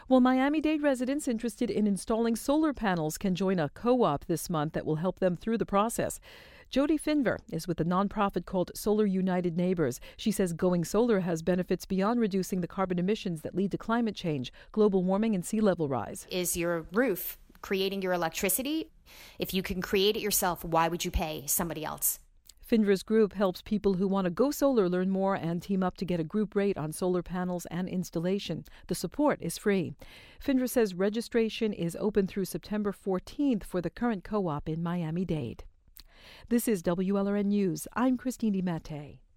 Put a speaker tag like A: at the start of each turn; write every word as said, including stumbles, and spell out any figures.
A: Well, Miami-Dade residents interested in installing solar panels can join a co-op this month that will help them through the process. Jody Finver is with a nonprofit called Solar United Neighbors. She says going solar has benefits beyond reducing the carbon emissions that lead to climate change, global warming, and sea level rise.
B: Is your roof creating your electricity? If you can create it yourself, why would you pay somebody else?
A: Finver's group helps people who want to go solar learn more and team up to get a group rate on solar panels and installation. The support is free. Finver says registration is open through September fourteenth for the current co-op in Miami-Dade. This is W L R N News. I'm Christine DiMattei.